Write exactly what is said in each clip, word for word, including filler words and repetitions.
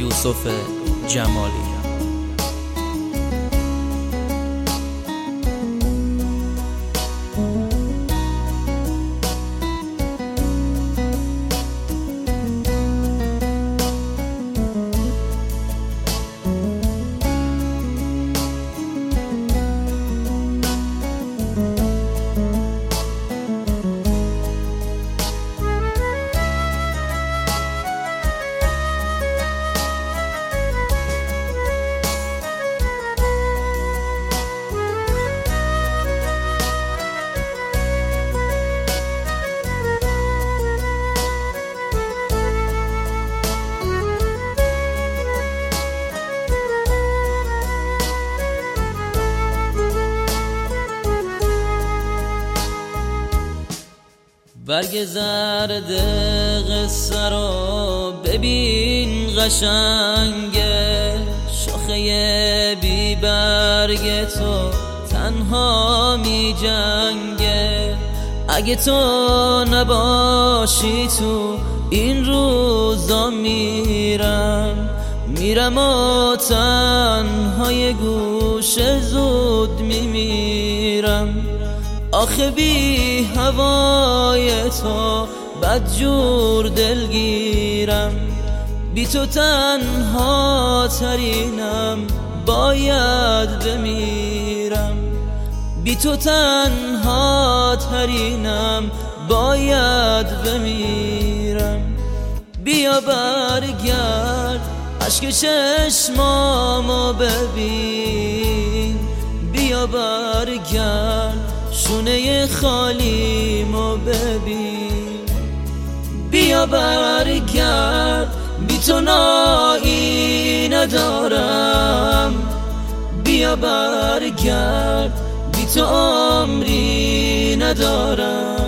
یوسف جمالی. برگ زرد قصه رو ببین قشنگه، شاخه بی برگ تو تنها می جنگه. اگه تو نباشی تو این روزا میرم میرم و تنهای گوشه زود میمیرم. آخه بی هوای تو بدجور دلگیرم، بی تو تنها ترینم باید بمیرم، بی تو تنها ترینم باید بمیرم. بیا برگرد اشک چشمامو ببین، بیا برگرد شونه خالیمو ببین، بیا برگرد بی تو نایی ندارم، بیا برگرد بی تو عمری ندارم.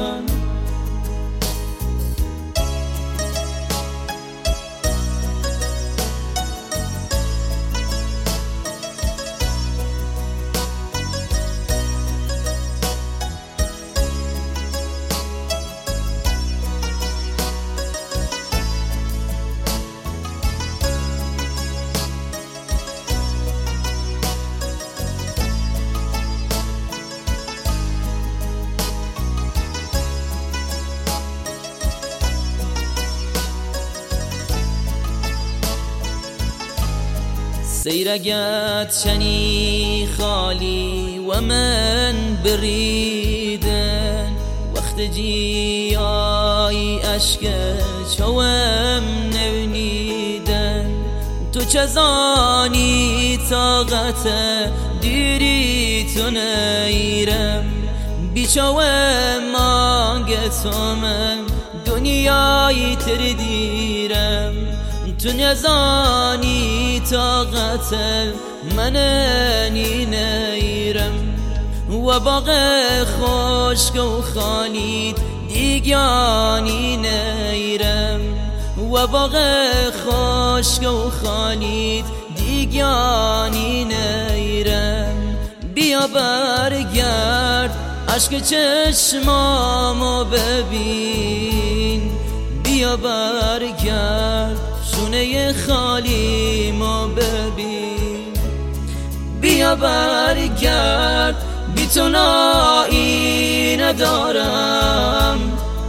سیرگت چنی خالی و من بریدن، وقت جیای اشک چوم نونیدن. تو چزانی طاقت دیری تو نیرم، بیچوه مانگ تو من دنیای تر دیرم. تو نزانی طاقت من نی نیرم، و باغ خشک و خالیت دیگانی نیرم، و باغ خشک و خالیت دیگانی نیرم. بیا برگرد اشک چشمامو ببین، بیا برگرد شونه خالیمو ببین، بیا برگرد بی تو نایی ندارم،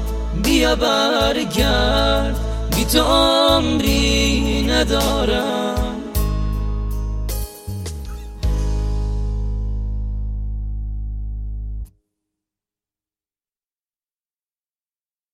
بیا برگرد بی تو عمری ندارم.